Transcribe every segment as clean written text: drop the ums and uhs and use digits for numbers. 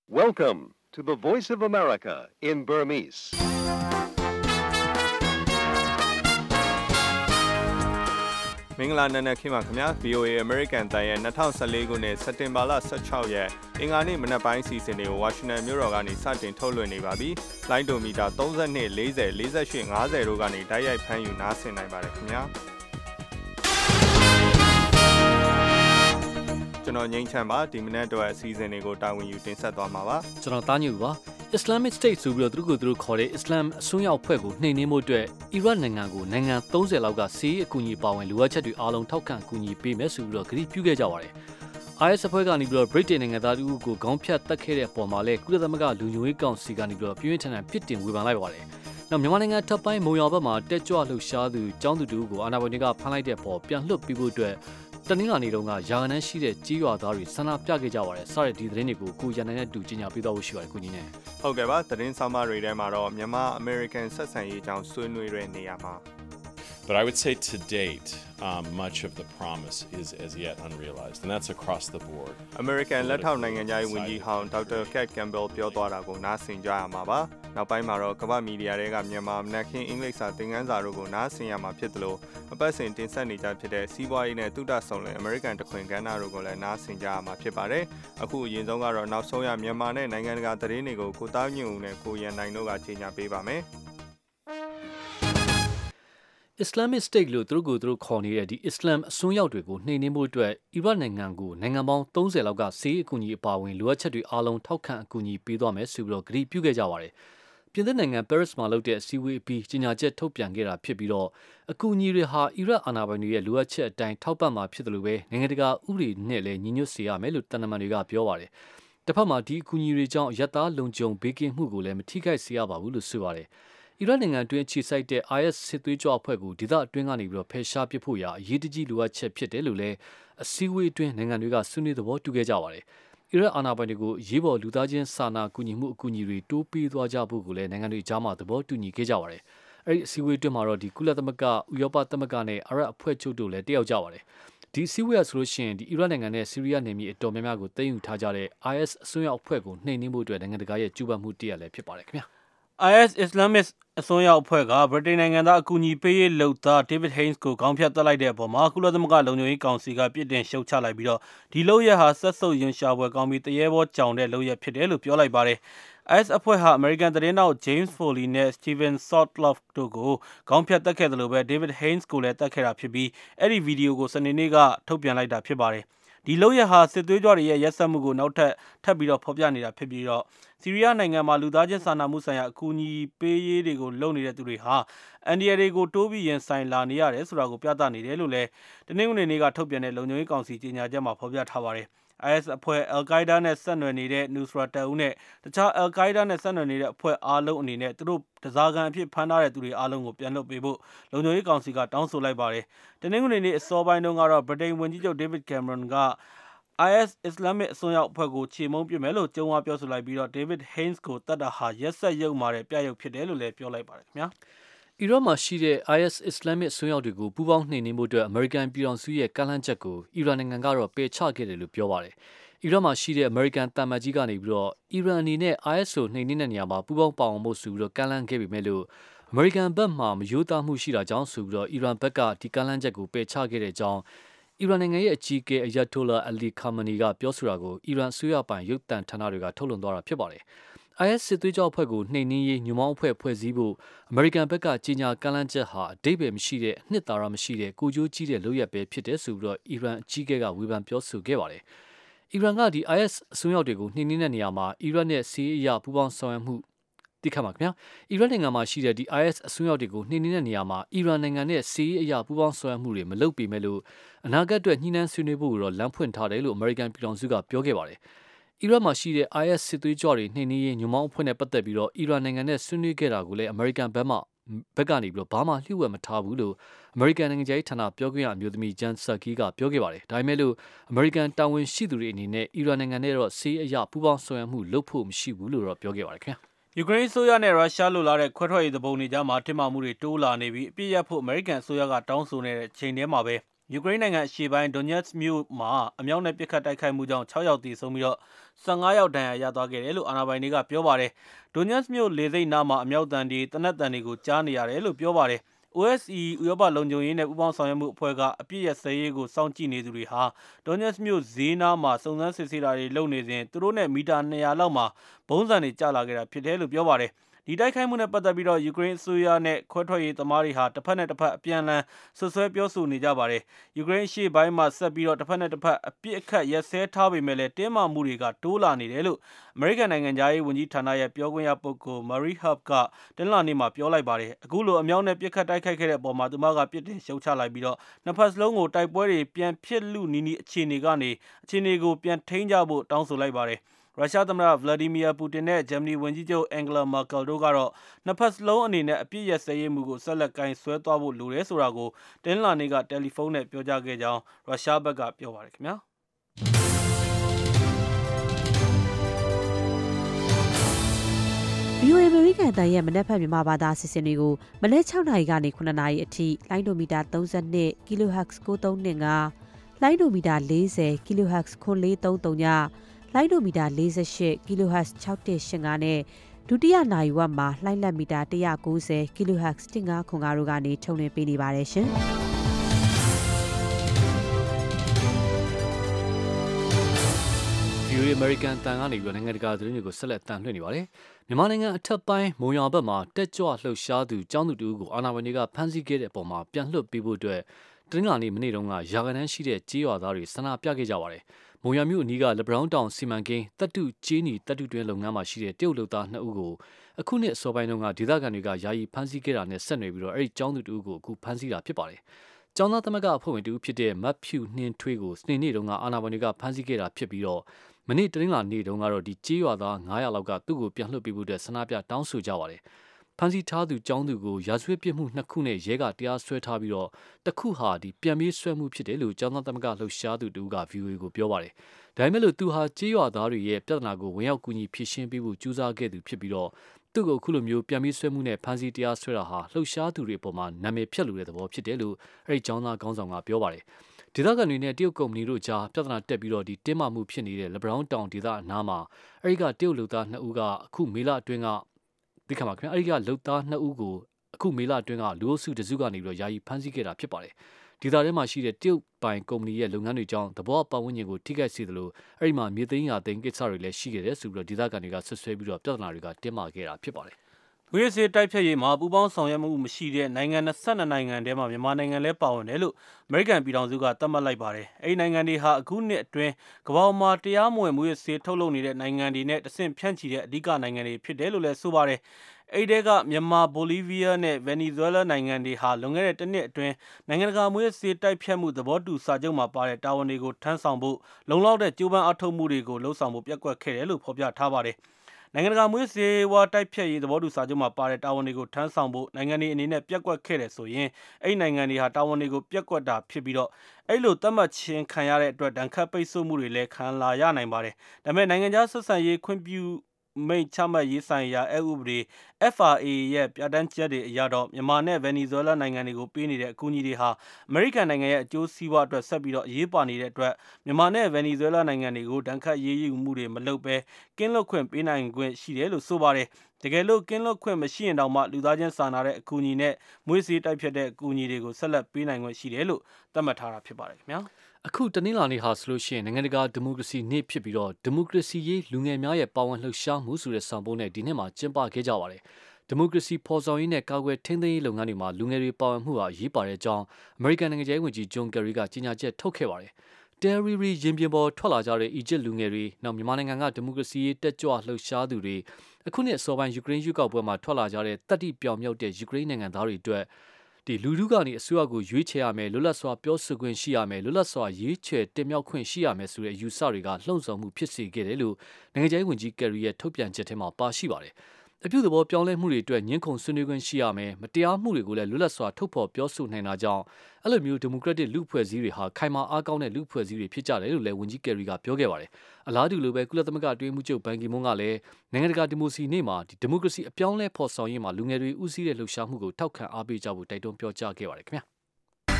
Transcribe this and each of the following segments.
Welcome to the Voice of America in Burmese. ။မင်္ဂလာနံနက်ခင်းပါခင်ဗျာ VOA American တန်ရဲ့2014ခုနှစ်စက်တင်ဘာလ16ရက်အင်္ဂါနေ့မနက်ပိုင်းစီစဉ်တွေကို Washington မြို့တော်ကနေစတင်ထုတ်လွှင့်နေပါပြီ။လိုင်းဒိုမီတာ32 40 48 50တို့ကနေတိုက်ရိုက်ဖမ်းယူနားဆင်နိုင်ပါတယ်ခင်ဗျာ။ကျွန်တော်ငိမ့်ချမ်းပါဒီမနက်တော့အစီအစဉ်တွေကိုတာဝန်ယူတင်ဆက်သွားမှာပါ။ကျွန်တော်တားညူပါ Islamic State ဆိုပြီးတော့သူတို့ခေါ်တဲ့ Islam အစွန်းရောက်အဖွဲ့ကိုနှိမ်နင်းမှုအတွက်အီရတ်နိုင်ငံကိုနိုင်ငံ30လောက်ကစီးအကူအညီပါဝင်လိုအပ်ချက်တွေအားလုံးထောက်ခံအကူအညီပေးမယ်ဆိုပြီးတော့ကြေညာပြုခဲ့ကြပါတယ်။ IS အဖွဲ့ကနေပြီးတော့ Britain နိုင်ငံသားတို့ကိုခေါင်းဖြတ်တက်ခဲ့တဲ့အပေါ်မှာလည်းကုလသမဂ္ဂလူညွှန်ရေးကောင်စီကနေပြီးတော့ပြင်းထန်တဲ့ပြစ်တင်ဝေဖန်လိုက်ပါတယ်။နောက်မြန်မာနိုင်ငံထပ်ပိုင်းမုံရွာဘက်မှာတက်ကြွလှုပ်ရှားသူကျောင်းသူတို့ကိုအာဏာပိုင်တွေကဖမ်းလိုက်တဲ့အပေါ်ပြန်လွှတ်ပေးဖို့အတွက်တနင်္လာနေ့တုန်းကရာဂဏန်းရှိတဲ့ကြီးရွာသားတွေဆန္ဒပြခဲ့ကြပါတယ်။စတဲ့ဒီသတင်းတွေကိုကိုရန်နိုင်နဲ့တူကြီးညာပြသဖို့ရှိပါတယ်ကိုကြီးနဲ့ဟုတ်ကဲ့ပါသတင်းဆောင်မတွေထဲမှာတော့မြန်မာ American ဆက်ဆံရေးအကြောင်းဆွေးနွေးတဲ့နေရာမှာ But I would say to date, much of the promise is as yet unrealized, and that's across the board. American လက်ထောက်နိုင်ငံသားဝန်ကြီးဟောင်း Dr. Kat Campbell ပြောသွားတာကိုနားဆင်ကြရမှာပါ။နောက်ပိုင်းမှာတော့ကမ္ဘာမီဒီယာတွေကမြန်မာမနက်ခင်းအင်္ဂလိပ်စာသင်ခန်းစာတို့ကိုနားဆင်ရမှာဖြစ်တယ်လို့အပတ်စဉ်တင်ဆက်နေကြဖြစ်တဲ့စီးပွားရေးနဲ့သုတဆောင်လင် American တခွင်ကဏ္ဍတို့ကိုလည်းနားဆင်ကြရမှာဖြစ်ပါတယ်။အခုအရင်ဆုံးကတော့နောက်ဆုံးရမြန်မာနဲ့နိုင်ငံတကာသတင်းတွေကိုကိုသားညွန့်ဦးနဲ့ကိုရန်နိုင်တို့ကကြေညာပေးပါမယ်။ Islamic State လို့သူတို့ခေါ်နေတဲ့ဒီ Islam အစွန်းရောက်တွေကိုနှိမ်နင်းဖို့အတွက်အီရတ်နိုင်ငံကိုနိုင်ငံပေါင်း30လောက်ကစီးအကူအညီအပါအဝင်လိုအပ်ချက်တွေအားလုံးထောက်ခံအကူအညီပေးသွားမယ်ဆိုပြီးတော့ကြေညာပြုခဲ့ကြပါတယ်။ပြင်သစ်နိုင်ငံ Paris မှာလုပ်တဲ့အစည်းအဝေးအပြီးကြေညာချက်ထုတ်ပြန်ခဲ့တာဖြစ်ပြီးတော့အကူအညီတွေဟာအီရတ်အာဏာပိုင်တွေရဲ့လိုအပ်ချက်အတိုင်းထောက်ပံ့မှာဖြစ်တယ်လို့ပဲနိုင်ငံတကာဥပဒေနဲ့လည်းညီညွတ်စေရမယ်လို့တန်တမန်တွေကပြောပါတယ်။တစ်ဖက်မှာဒီအကူအညီတွေကြောင့်ရပ်သားလုံခြုံဘေးကင်းမှုကိုလည်းမထိခိုက်စေရပါဘူးလို့ဆိုပါတယ်။အီရတ်နိုင်ငံတွင်းခြေစိုက်တဲ့ IS စစ်သွေးကြွအဖွဲ့ကိုဒေသအတွင်းကနေပြီးတော့ဖယ်ရှားပစ်ဖို့ရာအရေးတကြီးလိုအပ်ချက်ဖြစ်တယ်လို့လည်းအစည်းအဝေးအတွင်းနိုင်ငံတွေကဆွေးနွေးသဘောတူခဲ့ကြပါတယ်။အီရတ်အာဏာပိုင်တွေကိုရေးပေါ်လူသားချင်းစာနာကူညီမှုအကူအညီတွေတိုးပေးသွားကြဖို့ကိုလည်းနိုင်ငံတွေကြားမှာသဘောတူညီခဲ့ကြပါတယ်။အဲဒီအစည်းအဝေးအတွင်းမှာတော့ဒီကုလသမဂ္ဂဥရောပသမဂ္ဂနဲ့အာရပ်အဖွဲ့ချုပ်တို့လည်းတက်ရောက်ကြပါတယ်။ဒီအစည်းအဝေးကဆိုလို့ရှိရင်ဒီအီရတ်နိုင်ငံနဲ့ဆီးရီးယားနယ်မြေအတော်များများကိုသိမ်းယူထားကြတဲ့ IS အစွန်းရောက်အဖွဲ့ကိုနှိမ်နင်းဖို့အတွက်နိုင်ငံတကာရဲ့ကြိုးပမ်းမှုတရက်လည်းဖြစ်ပါတယ်ခင်ဗျာ။ IS Islamic အစွန်းရောက်အဖွဲ့ကဗြိတိန်နိုင်ငံသားအကူအညီပေးရေးလုပ်သား David Haines ကိုခေါင်းဖြတ်တက်လိုက်တဲ့အပေါ်မှာကုလသမဂ္ဂလုံခြုံရေးကောင်စီကပြစ်တင်ရှုတ်ချလိုက်ပြီးတော့ဒီလုပ်ရက်ဟာဆက်ဆုပ်ရင်ရှာဖွယ်ကောင်းပြီးတရေဘောကြောင်တဲ့လုပ်ရက်ဖြစ်တယ်လို့ပြောလိုက်ပါတယ်။ IS အဖွဲ့ဟာ American သတင်းတောက် James Foley နဲ့ Steven Sotloff တို့ကိုခေါင်းဖြတ်တက်ခဲ့တယ်လို့ပဲ David Haines ကိုလည်းတက်ခဲ့တာဖြစ်ပြီးအဲ့ဒီဗီဒီယိုကိုစနေနေ့ကထုတ်ပြန်လိုက်တာဖြစ်ပါတယ်။ဒီလုပ်ရက်ဟာစစ်သွေးကြွတွေရဲ့ရက်စက်မှုကိုနောက်ထပ်ပြီးတော့ဖော်ပြနေတာဖြစ်ပြီးတော့ဆီးရီးယားနိုင်ငံမှာလူသားချင်းစာနာမှုဆိုင်ရာအကူအညီပေးရေးတွေကိုလုပ်နေတဲ့သူတွေဟာအန်ဒီယာတွေကိုတိုးပြီးရင်ဆိုင်လာနေရတယ်ဆိုတာကိုပြသနေတယ်လို့လည်းတနင်္ဂနွေနေ့ကထုတ်ပြန်တဲ့လုံခြုံရေးကောင်စီကြေညာချက်မှာဖော်ပြထားပါတယ်။ IS အဖွဲ့အယ်ကိုင်းဒါးနဲ့ဆက်နွယ်နေတဲ့ Nusra တပ်ဦးနဲ့တခြားအယ်ကိုင်းဒါးနဲ့ဆက်နွယ်နေတဲ့အဖွဲ့အားလုံးအနေနဲ့သူတို့တစားကန်အဖြစ်ဖမ်းထားတဲ့သူတွေအားလုံးကိုပြန်လွှတ်ပေးဖို့လုံခြုံရေးကောင်စီကတောင်းဆိုလိုက်ပါတယ်။တနင်္ဂနွေနေ့အစောပိုင်းတုန်းကတော့ဗြိတိန်ဝန်ကြီးချုပ် David Cameron ကIS Islamic အစွန်းရောက်အဖွဲ့ကိုချေမှုန်းပစ်မယ်လို့ကြုံဝါပြောဆိုလိုက်ပြီးတော့ David Haines ကိုတတ်တာဟာရက်ဆက်ရုပ်မာတဲ့ပြရုပ်ဖြစ်တယ်လို့လည်းပြောလိုက်ပါတယ်ခင်ဗျာ။အီရတ်မှာရှိတဲ့ IS Islamic အစွန်းရောက်တွေကိုပူးပေါင်းနှိမ်နင်းဖို့အတွက် American ပြည်ထောင်စုရဲ့ကမ်းလှမ်းချက်ကိုအီရန်နိုင်ငံကတော့ပယ်ချခဲ့တယ်လို့ပြောပါတယ်။အီရတ်မှာရှိတဲ့ American တမန်ကြီးကနေပြီးတော့အီရန်အနေနဲ့ IS ကိုနှိမ်နင်းတဲ့နေရာမှာပူးပေါင်းပါဝင်ဖို့ဆိုပြီးတော့ကမ်းလှမ်းခဲ့ပေမဲ့လို့ American ဘက်မှာမယိုးသားမှုရှိတာကြောင့်ဆိုပြီးတော့အီရန်ဘက်ကဒီကမ်းလှမ်းချက်ကိုပယ်ချခဲ့တဲ့အကြောင်းအီရန်နိုင်ငံရဲ့အကြီးအကဲ Ayatollah Ali Khamenei ကပြောဆိုတာကိုအီရန်အစိုးရပိုင်ရုပ်သံဌာနတွေကထုတ်လွှင့်သွားတာဖြစ်ပါတယ်။ IS စစ်သွေးကြွအဖွဲ့ကိုနှိမ်နင်းရေးညွှန်ပေါင်းအဖွဲ့ဖွဲ့စည်းဖို့အမေရိကန်ဘက်ကကြေညာကမ်းလှမ်းချက်ဟာအဓိပ္ပာယ်မရှိတဲ့အနှစ်သာရမရှိတဲ့ကိုကြိုးကြီးတဲ့လုပ်ရပ်ပဲဖြစ်တယ်ဆိုပြီးတော့အီရန်အကြီးအကဲကဝေဖန်ပြောဆိုခဲ့ပါတယ်။အီရန်ကဒီ IS အစွန်းရောက်တွေကိုနှိမ်နင်းတဲ့နေရာမှာအီရတ်နဲ့စီးရီးယားပူးပေါင်းဆောင်ရွက်မှုတိခတ်ပါခင်ဗျာအီရတ်နိုင်ငံမှာရှိတဲ့ဒီ IS အစွန်းရောက်တွေကိုနှိမ်နင်းတဲ့နေရာမှာအီရန်နိုင်ငံနဲ့စီးရီးယားပူးပေါင်းဆောင်ရွက်မှုတွေမလုပ်ပေမဲ့လို့အနာဂတ်အတွက်ညှိနှိုင်းဆွေးနွေးဖို့တော့လမ်းဖွင့်ထားတယ်လို့အမေရိကန်ပြည်ထောင်စုကပြောခဲ့ပါတယ်။အီရတ်မှာရှိတဲ့ IS စစ်သွေးကြွတွေနှိမ်နင်းရေးညွှန်ပေါင်းအဖွဲ့နဲ့ပတ်သက်ပြီးတော့အီရန်နိုင်ငံနဲ့ဆွေးနွေးခဲ့တာကိုလည်းအမေရိကန်ဘက်ကနေပြီးတော့ဘာမှလျှို့ဝှက်မထားဘူးလို့အမေရိကန်နိုင်ငံခြားရေးဌာနပြောခွင့်ရအမျိုးသမီးဂျန်ဆာကီကပြောခဲ့ပါတယ်။ဒါပေမဲ့လို့အမေရိကန်တာဝန်ရှိသူတွေအနေနဲ့အီရန်နိုင်ငံနဲ့တော့စီးရီးယားပူးပေါင်းဆောင်ရွက်မှုလုပ်ဖို့မရှိဘူးလို့တော့ပြောခဲ့ပါတယ်ခင်ဗျာ။ယူကရိန်းအစိုးရနဲ့ရုရှားလိုလာတဲ့ခွဲထွက်ရေးသဘောတူညီချက်မှာတင်းမာမှုတွေတိုးလာနေပြီးအပြစ်ရဖို့အမေရိကန်အစိုးရကတောင်းဆိုနေတဲ့ချိန်ထဲမှာပဲယူကရိန်းနိုင်ငံအရှေ့ပိုင်း Donetsk မြို့မှာအမြောက်နဲ့ပစ်ခတ်တိုက်ခိုက်မှုကြောင့်6 ယောက်သေဆုံးပြီးတော့15 ယောက်ဒဏ်ရာရသွားခဲ့တယ်လို့အာဏာပိုင်တွေကပြောပါတယ်။ Donetsk မြို့လေဆိပ်နားမှာအမြောက်တံတွေတနက်တံတွေကိုကြားနေရတယ်လို့ပြောပါတယ်။ OSCE ဥရောပလုံခြုံရေးနဲ့ပူးပေါင်းဆောင်ရွက်မှုအဖွဲ့ကအပြစ်ရစဲရေးကိုစောင့်ကြည့်နေသူတွေဟာ Donetsk မြို့ဈေးနားမှာစုံစမ်းစစ်ဆေးတာတွေလုပ်နေစဉ်သူတို့နဲ့မီတာ200လောက်မှာဘုံးစံတွေကျလာခဲ့တာဖြစ်တယ်လို့ပြောပါတယ်။ ဒီတိုက်ခိုက်မှုနဲ့ပတ်သက်ပြီးတော့ယူကရိန်းအစိုးရနဲ့ခွဲထွက်ရေးသမားတွေဟာတစ်ဖက်နဲ့တစ်ဖက်အပြန်အလှန်ဆွဆွဲပြောဆိုနေကြပါတယ်။ယူကရိန်းအရှေ့ပိုင်းမှာဆက်ပြီးတော့တစ်ဖက်နဲ့တစ်ဖက်အပြစ်အခတ်ရက်စဲထားပေမဲ့လည်းတင်းမာမှုတွေကတိုးလာနေတယ်လို့အမေရိကန်နိုင်ငံသားရေးဝန်ကြီးဌာနရဲ့ပြောခွင့်ရပုဂ္ဂိုလ် Marie Harf ကတနင်္လာနေ့မှာပြောလိုက်ပါတယ်။အခုလိုအမြောက်နဲ့ပစ်ခတ်တိုက်ခိုက်ခဲ့တဲ့အပေါ်မှာသူမကပြစ်တင်ရှုတ်ချလိုက်ပြီးတော့နှစ်ဖက်စလုံးကိုတိုက်ပွဲတွေပြန်ဖြစ်လူနီးနီးအခြေအနေကိုပြန်ထိန်းကြဖို့တောင်းဆိုလိုက်ပါတယ်။ရုရှားသမ္မတဗလာဒီမီယာပူတင်နဲ့ဂျာမနီဝန်ကြီးချုပ်အန်ဂလာမာကယ်တို့ကတော့နှစ်ဖက်စလုံးအနေနဲ့အပြစ်ရစဲရေးမှုကိုဆက်လက်ကင်ဆွဲသွားဖို့လိုတယ်ဆိုတာကိုတနင်္လာနေ့ကတယ်လီဖုန်းနဲ့ပြောကြားခဲ့ကြောင်းရုရှားဘက်ကပြောပါတယ်ခင်ဗျာ။ VOA အမေရိကန်တန်ရဲ့မနက်ဖြန်မြန်မာဘာသာအစီအစဉ်တွေကိုမနက်6 နာရီကနေ9 နာရီအထိလိုင်းဒိုမီတာ32 kHz 9325လိုင်းဒိုမီတာ40 kHz 9430ညလိုင်းဒိုမီတာ48 kHz 6185နဲ့ဒုတိယနာရီဝက်မှာလိုင်းလက်မီတာ190 kHz 1505တို့ကနေထုတ်လွှင့်ပေးနေပါတယ်ရှင်။ VOA American တန်ကနေပြီးနိုင်ငံတကာသတင်းတွေကိုဆက်လက်တန်လှည့်နေပါတယ်။မြန်မာနိုင်ငံအထက်ပိုင်းမုံရွာဘက်မှာတက်ကြွလှုပ်ရှားသူကျောင်းသူတူကိုအာဏာပိုင်တွေကဖမ်းဆီးခဲ့တဲ့အပေါ်မှာပြန်လွှတ်ပေးဖို့အတွက်တနင်္လာနေ့မနေ့တုန်းကရာဂဏန်းရှိတဲ့ကြေးရွာသားတွေဆန္ဒပြခဲ့ကြပါတယ်။မုံရွာမြို့အနီးကလက်ဘရောင်းတောင်စီမံကိန်းတပ်တုကျေးနီတပ်တုတွင်းလုပ်ငန်းမှာရှိတဲ့တရုတ်လုပ်သား2ဦးကိုအခုနှစ်အစောပိုင်းတုန်းကဒေသခံတွေကယာယီဖမ်းဆီးခဲ့တာနဲ့ဆက်နွယ်ပြီးတော့အဲ့ဒီကျောင်းသူတူကိုအခုဖမ်းဆီးတာဖြစ်ပါတယ်။ကျောင်းသားသမဂ္ဂအဖွဲ့ဝင်တူဖြစ်တဲ့မတ်ဖြူနှင်းထွေးကိုစနေနေ့တုန်းကအာဏာပိုင်တွေကဖမ်းဆီးခဲ့တာဖြစ်ပြီးတော့မနေ့တနင်္လာနေ့တုန်းကတော့ဒီကြေးရွာသား900လောက်ကသူ့ကိုပြန်လွှတ်ပေးဖို့အတွက်ဆန္ဒပြတောင်းဆိုကြပါတယ်။ဖမ်းဆီးထားသူကျောင်းသူကိုရာဇဝတ်ပြစ်မှု2ခုနဲ့ရဲကတရားစွဲထားပြီးတော့တစ်ခုဟာဒီပြန်ပြေးဆွဲမှုဖြစ်တယ်လို့ကျောင်းသားသမဂ္ဂလှုပ်ရှားသူတူက VOA ကိုပြောပါတယ်။ဒါပေမဲ့လို့သူဟာကြေးရွာသားတွေရဲ့ပြဿနာကိုဝင်ရောက်ကူညီဖြေရှင်းပေးဖို့ကြိုးစားခဲ့သူဖြစ်ပြီးတော့သူ့ကိုအခုလိုမျိုးပြန်ပြေးဆွဲမှုနဲ့ဖမ်းဆီးတရားစွဲတာဟာလှုပ်ရှားသူတွေအပေါ်မှာနာမည်ဖြတ်လို့တဲ့သဘောဖြစ်တယ်လို့အဲ့ဒီကျောင်းသားခေါင်းဆောင်ကပြောပါတယ်။ဒေသခံတွေနဲ့တရုတ်ကုမ္ပဏီတို့ကြားပြဿနာတက်ပြီးတော့ဒီတင်းမာမှုဖြစ်နေတဲ့လက်ဘရောင်းတောင်ဒေသအနားမှာအဲဒီကတရုတ်လူသား2ဦးကအခုမေလအတွင်းကဒီခါမှာခင်ဗျအဲဒီကလူသား2ဦးကိုအခုမေလအတွင်းကလူအုပ်စုတစုကနေပြီးတော့ယာယီဖမ်းဆီးခဲ့တာဖြစ်ပါတယ်။ဒေသထဲမှာရှိတဲ့တရုတ်ပိုင်ကုမ္ပဏီရဲ့လုပ်ငန်းတွေကြောင့်သဘောပတ်ဝန်းကျင်ကိုထိခိုက်စေသလိုအဲဒီမှာမြေသိမ်းရာသိမ်းကိစ္စတွေလည်းရှိခဲ့တယ်ဆိုပြီးတော့ဒေသခံတွေကဆွဆွဲပြီးတော့ပြဿနာတွေကတင်းမာခဲ့တာဖြစ်ပါတယ်။ဝိရစေတိုက်ဖြတ်ရေးမှာပူးပေါင်းဆောင်ရွက်မှုမရှိတဲ့နိုင်ငံ22နိုင်ငံထဲမှာမြန်မာနိုင်ငံလည်းပါဝင်တယ်လို့အမေရိကန်ပြည်ထောင်စုကသတ်မှတ်လိုက်ပါတယ်။အဲဒီနိုင်ငံတွေဟာအခုနှစ်အတွင်းကမ္ဘာမှာတရားမဝင်မူရစေထုတ်လုပ်နေတဲ့နိုင်ငံတွေနဲ့တဆင့်ဖြန့်ချီတဲ့အဓိကနိုင်ငံတွေဖြစ်တယ်လို့လည်းဆိုပါတယ်။အဲဒီတဲကမြန်မာဘိုလီးဗီးယားနဲ့ဗင်နီဇွဲလားနိုင်ငံတွေဟာလွန်ခဲ့တဲ့တစ်နှစ်အတွင်းနိုင်ငံတကာမူရစေတိုက်ဖြတ်မှုသဘောတူစာချုပ်မှာပါတဲ့တာဝန်တွေကိုထမ်းဆောင်ဖို့လုံလောက်တဲ့ကြိုးပမ်းအထောက်မှုတွေကိုလှုံ့ဆော်ဖို့ပျက်ကွက်ခဲ့တယ်လို့ဖော်ပြထားပါတယ်။နိုင်ငံတကာမွေးစေဝါတိုက်ဖြတ်ရေးသဘောတူစာချုပ်မှာပါတဲ့တာဝန်တွေကိုထမ်းဆောင်ဖို့နိုင်ငံတွေအနေနဲ့ပြက်ကွက်ခဲ့တယ်ဆိုရင်အဲ့နိုင်ငံတွေဟာတာဝန်တွေကိုပြက်ကွက်တာဖြစ်ပြီးတော့အဲ့လိုသတ်မှတ်ခြင်းခံရတဲ့အတွက်ဒဏ်ခတ်ပိတ်ဆို့မှုတွေလည်းခံလာရနိုင်ပါတယ်။ဒါပေမဲ့နိုင်ငံခြားဆက်ဆံရေးခွင့်ပြုမိတ်ချမှတ်ရေးဆိုင်ရာအဥပဒေ FRA ရဲ့ပြဋ္ဌာန်းချက်တွေအရတော့မြန်မာနဲ့ဗင်နီဇွဲလားနိုင်ငံတွေကိုပေးနေတဲ့အကူအညီတွေဟာအမေရိကန်နိုင်ငံရဲ့အကျိုးစီးပွားအတွက်ဆက်ပြီးတော့အရေးပါနေတဲ့အတွက်မြန်မာနဲ့ဗင်နီဇွဲလားနိုင်ငံတွေကိုဒဏ်ခတ်ရေးယူမှုတွေမလုပ်ဘဲကင်းလွတ်ခွင့်ပေးနိုင်ခွင့်ရှိတယ်လို့ဆိုပါတယ်။တကယ်လို့ကင်းလွတ်ခွင့်မရှိရင်တောင်မှလူသားချင်းစာနာတဲ့အကူအညီနဲ့မွေးစေးတိုက်ဖြတ်တဲ့အကူအညီတွေကိုဆက်လက်ပေးနိုင်ခွင့်ရှိတယ်လို့သတ်မှတ်ထားတာဖြစ်ပါတယ်ခင်ဗျာ။အခုတနင်္လာနေ့ဟာဆိုလို့ရှိရင်နိုင်ငံတကာဒီမိုကရေစီနေ့ဖြစ်ပြီးတော့ဒီမိုကရေစီရေးလူငယ်များရဲ့ပါဝင်လှုပ်ရှားမှုဆိုတဲ့ဆောင်ပုဒ်နဲ့ဒီနှစ်မှာကျင်းပခဲ့ကြပါတယ်။ဒီမိုကရေစီဖော်ဆောင်ရေးနဲ့ကာကွယ်ထိန်းသိမ်းရေးလုပ်ငန်းတွေမှာလူငယ်တွေပါဝင်မှုဟာအရေးပါတဲ့အကြောင်းအမေရိကန်နိုင်ငံခြားရေးဝန်ကြီးဂျွန်ကယ်ရီကကြေညာချက်ထုတ်ခဲ့ပါတယ်။တယ်ရီရီရင်ပြင်ပေါ်ထွက်လာကြတဲ့အီဂျစ်လူငယ်တွေနောက်မြန်မာနိုင်ငံကဒီမိုကရေစီရေးတက်ကြွလှုပ်ရှားသူတွေအခုနှစ်အစောပိုင်းယူကရိန်းရွေးကောက်ပွဲမှာထွက်လာကြတဲ့တတိပြောင်မြောက်တဲ့ယူကရိန်းနိုင်ငံသားတွေအတွက်ဒီလူထုကနေအစိုးရကိုရွေးချယ်ရမယ်လွတ်လပ်စွာပြောဆိုခွင့်ရှိရမယ်လွတ်လပ်စွာရွေးချယ်တင်မြှောက်ခွင့်ရှိရမယ်ဆိုတဲ့အယူဆတွေကလှုံ့ဆော်မှုဖြစ်စေခဲ့တယ်လို့နိုင်ငံခြားရေးဝန်ကြီးကယ်ရီရဲ့ထုတ်ပြန်ချက်ထဲမှာပါရှိပါတယ်။အပြုသဘောပြောင်းလဲမှုတွေအတွက်ညှင်းခုန်ဆွေးနွေးခွင့်ရှိရမယ်မတရားမှုတွေကိုလည်းလွတ်လပ်စွာထုတ်ဖော်ပြောဆိုနိုင်တာကြောင့်အဲ့လိုမျိုးဒီမိုကရက်တစ်လူ့ဖွဲ့စည်းတွေဟာခိုင်မာအားကောင်းတဲ့လူ့ဖွဲ့စည်းတွေဖြစ်ကြတယ်လို့လည်းဝန်ကြီးကယ်ရီကပြောခဲ့ပါတယ်။အလားတူလိုပဲကုလသမဂ္ဂအတွင်းမှုချုပ်ဘန်ကီမွန်းကလည်းနိုင်ငံတကာဒီမိုကရေစီနေ့မှာဒီမိုကရေစီအပြောင်းလဲဖော်ဆောင်ရေးမှာလူငယ်တွေဦးစီးတဲ့လှုပ်ရှားမှုကိုထောက်ခံအားပေးကြဖို့တိုက်တွန်းပြောကြားခဲ့ပါတယ်ခင်ဗျာ။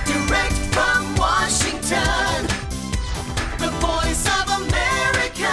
Direct from Washington, the voice of America,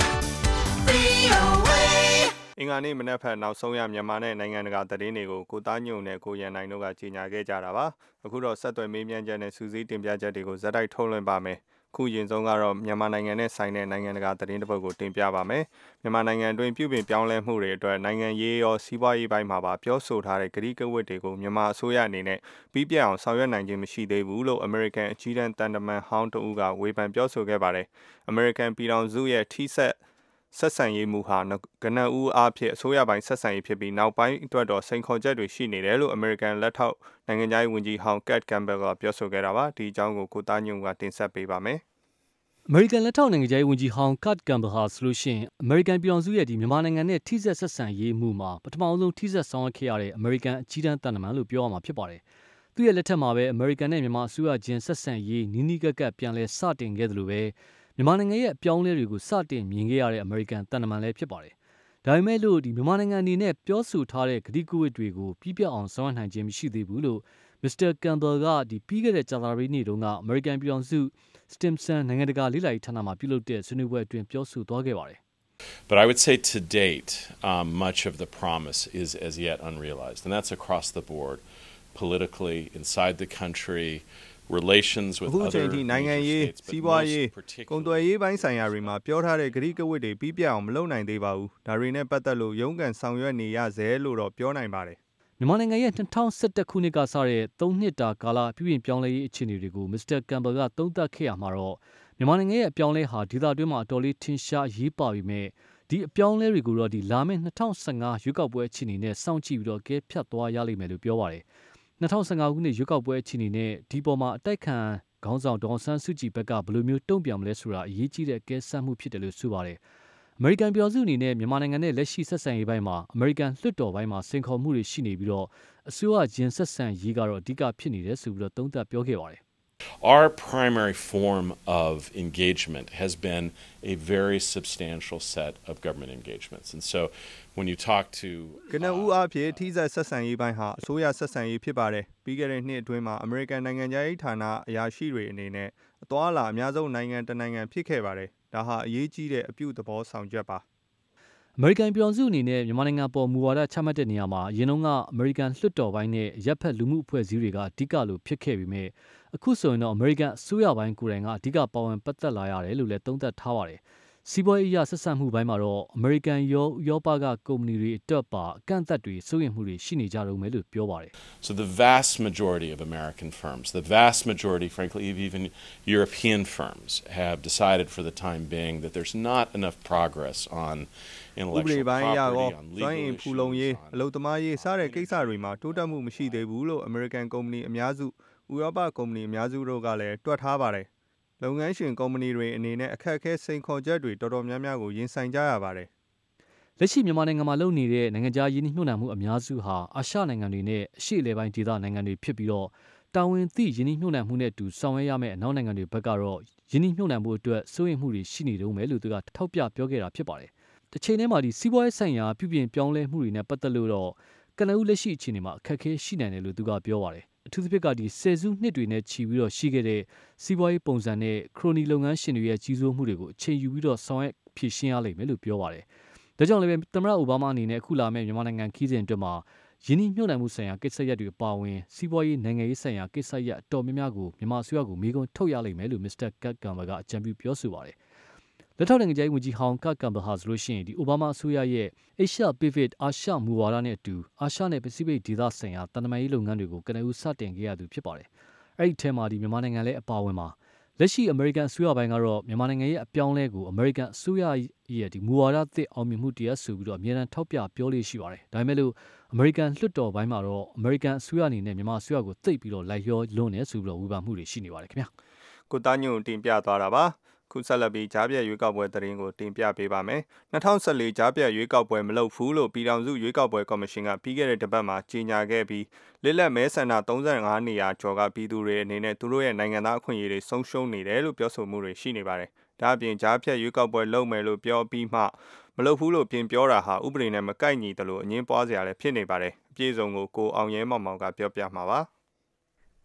VOA. အင်္ဂါနေ့မနက်ဖြန်နောက်ဆုံးရမြန်မာနဲ့နိုင်ငံတကာသတင်းတွေကိုကိုသားညုံနဲ့ကိုရန်နိုင်တို့ကကြီးညာခဲ့ကြတာပါအခုတော့ဆက်သွယ်မေးမြန်းချက်နဲ့စူးစီးတင်ပြချက်တွေကိုဇက်တိုက်ထုတ်လွှင့်ပါမယ်ခုရင်ဆုံးကတော့မြန်မာနိုင်ငံနဲ့ဆိုင်တဲ့နိုင်ငံတကာသတင်းတစ်ပုဒ်ကိုတင်ပြပါမယ်မြန်မာနိုင်ငံတွင်ပြုပြင်ပြောင်းလဲမှုတွေအတွက်နိုင်ငံရေးရောစီးပွားရေးပိုင်းမှာပါပြောဆိုထားတဲ့ကတိကဝတ်တွေကိုမြန်မာအစိုးရအနေနဲ့ပြီးပြတ်အောင်ဆောင်ရွက်နိုင်ခြင်းမရှိသေးဘူးလို့ American အကြီးတန်းတန်တမန်ဟောင်းတဦးကဝေဖန်ပြောဆိုခဲ့ပါတယ် American ပြည်ထောင်စုရဲ့ထိဆက်ဆံရေးမူဟာကနဦးအားဖြင့်အစိုးရပိုင်းဆက်ဆံရေးဖြစ်ပြီးနောက်ပိုင်းအတွက်တော့စိန်ခေါ်ချက်တွေရှိနေတယ်လို့ American လက်ထောက်နိုင်ငံခြားရေးဝန်ကြီးဟောင်း Kat Campbell ကပြောဆိုခဲ့တာပါဒီအကြောင်းကိုကိုသားညုံကတင်ဆက်ပေးပါမယ်အမေရိကန်လက်ထောက်နိုင်ငံခြားရေးဝန်ကြီးဟောင်း Kat Campbell ဟာဆိုလို့ရှိရင်အမေရိကန်ပြည်ထောင်စုရဲ့မြန်မာနိုင်ငံနဲ့ထိစပ်ဆက်ဆံရေးမှုမှာပထမဆုံးထိစပ်ဆောင်ရွက်ခဲ့ရတဲ့အမေရိကန်အကြီးတန်းတန်တမန်လို့ပြောရမှာဖြစ်ပါတယ်သူ့ရဲ့လက်ထက်မှာပဲအမေရိကန်နဲ့မြန်မာအစိုးရချင်းဆက်ဆံရေးနီးနီးကပ်ကပ်ပြန်လည်စတင်ခဲ့တယ်လို့ပဲမြန်မာနိုင်ငံရဲ့အပြောင်းအလဲတွေကိုစတင်မြင်ခဲ့ရတဲ့အမေရိကန်တန်တမန်လည်းဖြစ်ပါတယ်။ဒါပေမဲ့လို့မြန်မာနိုင်ငံအနေနဲ့ပြောဆိုထားတဲ့ကတိကဝတ်တွေကိုပြည့်ပြည့်အောင်ဆောင်ရွက်နိုင်ခြင်းမရှိသေးဘူးလို့ Mr. Campbell ကပြီးခဲ့တဲ့ကြာသပတေးနေ့တုန်းကအမေရိကန်ပြည်ထောင်စု Stimson နိုင်ငံတကာလေ့လာရေးဌာနမှာပြုလုပ်တဲ့ဆွေးနွေးပွဲအတွင်းပြောဆိုသွားခဲ့ပါတယ်။ But I would say to date, much of the promise is as yet unrealized, and that's across the board, politically, inside the country.Relations with other states, but most particularly ကုန်သွယ်ရေးပိုင်းဆိုင်ရာတွေမှာပြောထားတဲ့ကတိကဝတ်တွေပြီးပြတ်အောင်မလုပ်နိုင်သေးပါဘူးဒါတွေနဲ့ပတ်သက်လို့ရုန်းကန်ဆောင်ရွက်နေရဆဲလို့တော့ပြောနိုင်ပါတယ်မြန်မာနိုင်ငံရဲ့2011ခုနှစ်ကစတဲ့3နှစ်တာကာလပြည်ပြင်ပြောင်းလဲရေးအခြေအနေတွေကို Mr. Campbell ကသုံးသပ်ခဲ့ရမှာတော့မြန်မာနိုင်ငံရဲ့အပြောင်းလဲဟာဒေသတွင်းမှာအတော်လေးထင်ရှားရေးပါပြီမဲ့ဒီအပြောင်းလဲတွေကိုတော့လာမယ့်2015ရွေးကောက်ပွဲအခြေအနေနဲ့စောင့်ကြည့်ပြီးတော့ကဲဖြတ်သွားရလိမ့်မယ်လို့ပြောပါတယ်2015ခုနှစ်ရွေးကောက်ပွဲအခြေအနေနဲ့ဒီပေါ်မှာအတိုက်ခံခေါင်းဆောင်ဒေါ်ဆန်းစုကြည်ဘက်ကဘယ်လိုမျိုးတုံ့ပြန်မလဲဆိုတာအရေးကြီးတဲ့ကဲဆတ်မှုဖြစ်တယ်လို့ဆိုပါတယ်အမေရိကန်ပြည်ထောင်စုအနေနဲ့မြန်မာနိုင်ငံနဲ့လက်ရှိဆက်ဆံရေးပိုင်းမှာအမေရိကန်လွှတ်တော်ပိုင်းမှာစိန်ခေါ်မှုတွေရှိနေပြီးတော့အစိုးရချင်းဆက်ဆံရေးကတော့အဓိကဖြစ်နေတယ်ဆိုပြီးတော့သုံးသပ်ပြောခဲ့ပါတယ် Our primary form of engagement has been a very substantial set of government engagements. And so when you talk to ကနဦးအားဖြင့်ထိစပ်ဆက်ဆံရေးပိုင်းဟာအစိုးရဆက်ဆံရေးဖြစ်ပါတယ်ပြီးခဲ့တဲ့နှစ်အတွင်းမှာအမေရိကန်နိုင်ငံခြားရေးဌာနအရာရှိတွေအနေနဲ့အသွားအလာအများဆုံးနိုင်ငံတနိုင်ငံဖြစ်ခဲ့ပါတယ်ဒါဟာအရေးကြီးတဲ့အပြုသဘောဆောင်ချက်ပါအမေရိကန်ပြည်ထောင်စုအနေနဲ့မြန်မာနိုင်ငံပေါ်မူဝါဒချမှတ်တဲ့နေရာမှာအရင်တုန်းကအမေရိကန်လွှတ်တော်ပိုင်းနဲ့ရပ်ဖက်လူမှုအဖွဲ့အစည်းတွေကအဓိကလို့ဖြစ်ခဲ့ပြီးမြဲအခုဆိုရင်တော့အမေရိကန်အစိုးရပိုင်းကိုယ်တိုင်ကအဓိကပါဝင်ပတ်သက်လာရတယ်လို့လည်းသုံးသပ်ထားပါတယ်စီးပွားရေးအရဆက်ဆံမှုပိုင်းမှာတော့အမေရိကန်ရောဥရောပကကုမ္ပဏီတွေအတွက်ပါအကန့်အသတ်တွေစိုးရိမ်မှုတွေရှိနေကြတော့မယ်လို့ပြောပါတယ် So the vast majority of American firms, the vast majority, frankly, of even European firms have decided for the time being that there's not enough progress on intellectual property, on legal issues, အလုပ်သမားရေးစတဲ့ကိစ္စတွေမှာတိုးတက်မှုမရှိသေးဘူးလို့ American ကုမ္ပဏီအများစုဥရောပကုမ္ပဏီအများစုတို့ကလည်းတွက်ထားပါတယ်လုပ်ငန်းရှင်ကုမ္ပဏီတွေအနေနဲ့အခက်အခဲစိန်ခေါ်ချက်တွေတော်တော်များများကိုရင်ဆိုင်ကြရပါတယ်လက်ရှိမြန်မာနိုင်ငံမှာလုပ်နေတဲ့နိုင်ငံခြားယင်းနှိမ့်နှံမှုအများစုဟာအာရှနိုင်ငံတွေနဲ့အရှေ့အလယ်ပိုင်းဒေသနိုင်ငံတွေဖြစ်ပြီးတော့တာဝန်သိယင်းနှိမ့်နှံမှုနဲ့အတူဆောင်ရွက်ရမယ့်အနောက်နိုင်ငံတွေဘက်ကတော့ယင်းနှိမ့်နှံမှုအတွက်စိုးရိမ်မှုတွေရှိနေတုန်းပဲလို့သူကထောက်ပြပြောခဲ့တာဖြစ်ပါတယ်တစ်ချိန်တည်းမှာဒီစီးပွားရေးဆိုင်ရာပြုပြင်ပြောင်းလဲမှုတွေနဲ့ပတ်သက်လို့တော့ကနဦးလက်ရှိအခြေအနေမှာအခက်အခဲရှိနိုင်တယ်လို့သူကပြောပါတယ်အထူးသဖြင့်ကဒီဆယ်စုနှစ်တွေနဲ့ချီပြီးတော့ရှိခဲ့တဲ့စီးပွားရေးပုံစံနဲ့ခရိုနီလုပ်ငန်းရှင်တွေရဲ့ကြီးစိုးမှုတွေကိုအချိန်ယူပြီးတော့ဆောင်ရွက်ဖြည့်ရှင်းရလိမ့်မယ်လို့ပြောပါတယ်။ဒါကြောင့်လည်းသမ္မတအိုဘားမားအနေနဲ့အခုလာမယ့်မြန်မာနိုင်ငံခီးစဉ်အတွက်မှာယင်းနှိမ့်နှံမှုဆိုင်ရာကိစ္စရပ်တွေအပါအဝင်စီးပွားရေးနိုင်ငံရေးဆိုင်ရာကိစ္စရပ်အတော်များများကိုမြန်မာအစိုးရကမေးခွန်းထုတ်ရလိမ့်မယ်လို့ Mr. Kat Campbell ကအကြံပြုပြောဆိုပါတယ်။လက်ထောက်နိုင်ငံခြားရေးဝန်ကြီးဟောင်း Kat Campbell ဟာဆိုလို့ရှိရင်ဒီအိုဘားမားအစိုးရရဲ့ Asia Pacific အာရှမူဝါဒနဲ့အတူအာရှနဲ့ပစိဖိတ်ဒေသဆိုင်ရာတန်တမာရေးလုပ်ငန်းတွေကိုကနဦးစတင်ခဲ့ရသူဖြစ်ပါတယ်။အဲ့ဒီထဲမှာဒီမြန်မာနိုင်ငံလည်းအပါအဝင်ပါလက်ရှိအမေရိကန်အစိုးရပိုင်းကတော့မြန်မာနိုင်ငံရဲ့အပြောင်းလဲကိုအမေရိကန်အစိုးရရဲ့ဒီမူဝါဒသစ်အောင်မြင်မှုတရားဆိုပြီးတော့အမြဲတမ်းထောက်ပြပြောလို့ရှိပါတယ်။ဒါပေမဲ့လို့အမေရိကန်လွှတ်တော်ပိုင်းမှာတော့အမေရိကန်အစိုးရအနေနဲ့မြန်မာအစိုးရကိုသိပ်ပြီးတော့လိုက်လျောလွန်းနေဆိုပြီးတော့ဝေဖန်မှုတွေရှိနေပါတယ်ခင်ဗျာ။ကိုသားညွန့်တင်ပြသွားတာပါ။ခုဆက်လက်ပြီးကြားပြတ်ရွေးကောက်ပွဲသတင်းကိုတင်ပြပေးပါမယ်။2014ကြားပြတ်ရွေးကောက်ပွဲမလုပ်ဘူးလို့ပြည်ထောင်စုရွေးကောက်ပွဲကော်မရှင်ကပြီးခဲ့တဲ့တပတ်မှာကြေညာခဲ့ပြီးလက်လက်မဲဆန္ဒ35နေရာကျော်ကပြည်သူတွေအနေနဲ့သူတို့ရဲ့နိုင်ငံသားအခွင့်အရေးတွေဆုံးရှုံးနေတယ်လို့ပြောဆိုမှုတွေရှိနေပါတယ်။ဒါအပြင်ကြားပြတ်ရွေးကောက်ပွဲလုပ်မယ်လို့ပြောပြီးမှမလုပ်ဘူးလို့ပြင်ပြောတာဟာဥပဒေနဲ့မကိုက်ညီတယ်လို့အငင်းပွားစရာလည်းဖြစ်နေပါတယ်။အပြည့်စုံကိုအောင်ရဲမောင်မောင်ကပြောပြမှာပါ။